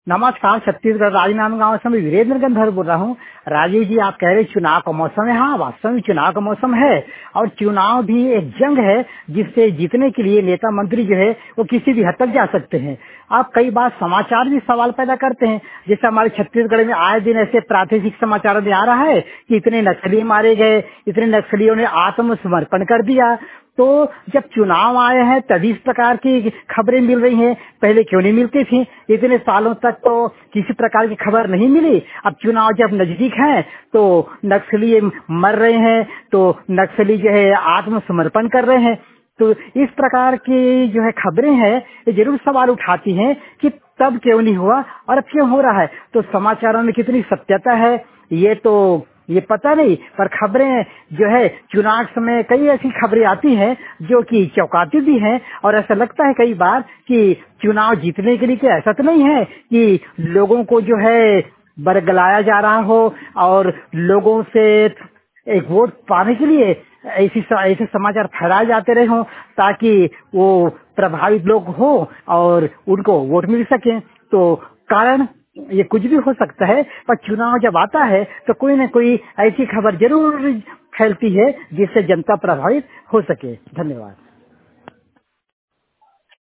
नमस्कार, छत्तीसगढ़ राजनांदगांव से मैं वीरेंद्र गंधर बोल रहा हूँ। राजीव जी, आप कह रहे चुनाव का मौसम है। हाँ, वास्तव में चुनाव का मौसम है और चुनाव भी एक जंग है जिससे जीतने के लिए नेता मंत्री जो है वो किसी भी हद तक जा सकते हैं। आप कई बार समाचार भी सवाल पैदा करते हैं, जैसे हमारे छत्तीसगढ़ में आए दिन ऐसे प्रादेशिक समाचारों में आ रहा है कि इतने नक्सली मारे गए, इतने नक्सलियों ने आत्मसमर्पण कर दिया। तो जब चुनाव आए हैं तभी इस प्रकार की खबरें मिल रही हैं, पहले क्यों नहीं मिलती थी? इतने सालों तक तो किसी प्रकार की खबर नहीं मिली। अब चुनाव जब नजदीक है तो नक्सली मर रहे हैं, तो नक्सली जो है आत्मसमर्पण कर रहे हैं। तो इस प्रकार की जो है खबरें हैं, ये जरूर सवाल उठाती हैं कि तब क्यों नहीं हुआ और अब क्यों हो रहा है। तो समाचारों में कितनी सत्यता है ये पता नहीं, पर खबरें जो है चुनाव समय कई ऐसी खबरें आती हैं जो कि चौंकाती भी हैं और ऐसा लगता है कई बार कि चुनाव जीतने के लिए कि ऐसा तो नहीं है कि लोगों को जो है बरगलाया जा रहा हो और लोगों से एक वोट पाने के लिए ऐसे समाचार फैलाए जाते रहे हों ताकि वो प्रभावित लोग हो और उनको वोट मिल सके। तो कारण ये कुछ भी हो सकता है, पर चुनाव जब आता है तो कोई न कोई ऐसी खबर जरूर फैलती है जिससे जनता प्रभावित हो सके। धन्यवाद।